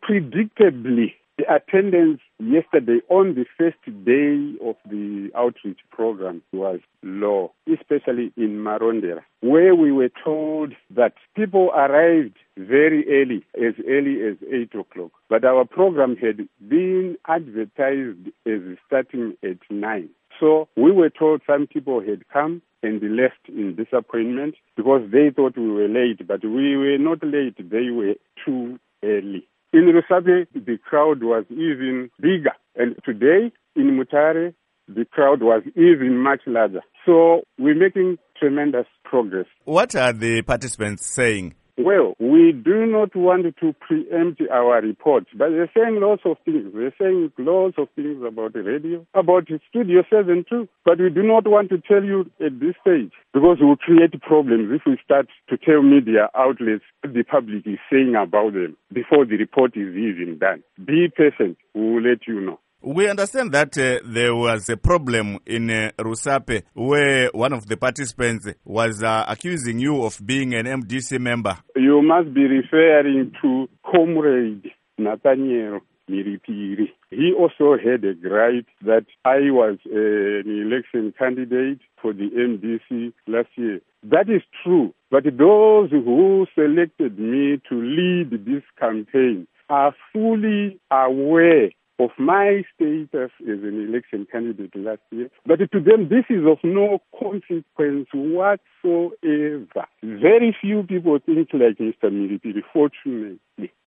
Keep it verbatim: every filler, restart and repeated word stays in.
Predictably, the attendance yesterday on the first day of the outreach program was low, especially in Marondera, where we were told that people arrived very early, as early as eight o'clock. But our program had been advertised as starting at nine. So we were told some people had come and left in disappointment because they thought we were late, but we were not late. They were too early. In Rusape, the crowd was even bigger. And today, in Mutare, the crowd was even much larger. So we're making tremendous progress. What are the participants saying? Well, we do not want to preempt our reports, but they're saying lots of things. They're saying lots of things about the radio, about Studio seven too. But we do not want to tell you at this stage because it will create problems if we start to tell media outlets what the public is saying about them before the report is even done. Be patient. We will let you know. We understand that uh, there was a problem in uh, Rusape where one of the participants was uh, accusing you of being an M D C member. You must be referring to Comrade Nathaniel Miripiri. He also had a gripe that I was uh, an election candidate for the M D C last year. That is true, but those who selected me to lead this campaign are fully aware of my status as an election candidate last year. But to them, this is of no consequence whatsoever. Very few people think like Mister Miripiri, fortunately.